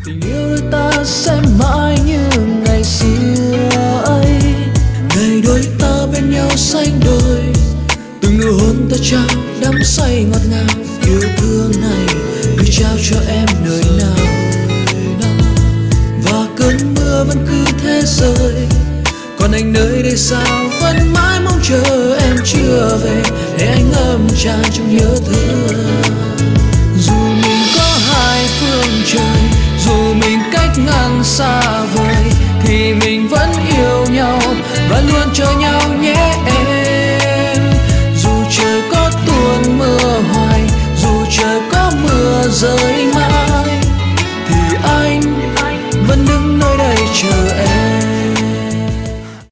Tình yêu đôi ta sẽ mãi như ngày xưa ấy, ngày đôi ta bên nhau sánh đôi, từng nụ hôn ta trao đắm say ngọt ngào. Yêu thương này gửi trao cho em nơi nào, và cơn mưa vẫn cứ thế rơi, còn anh nơi đây sao vẫn mãi mong chờ em chưa về, để anh ngâm tràn trong nhớ thương.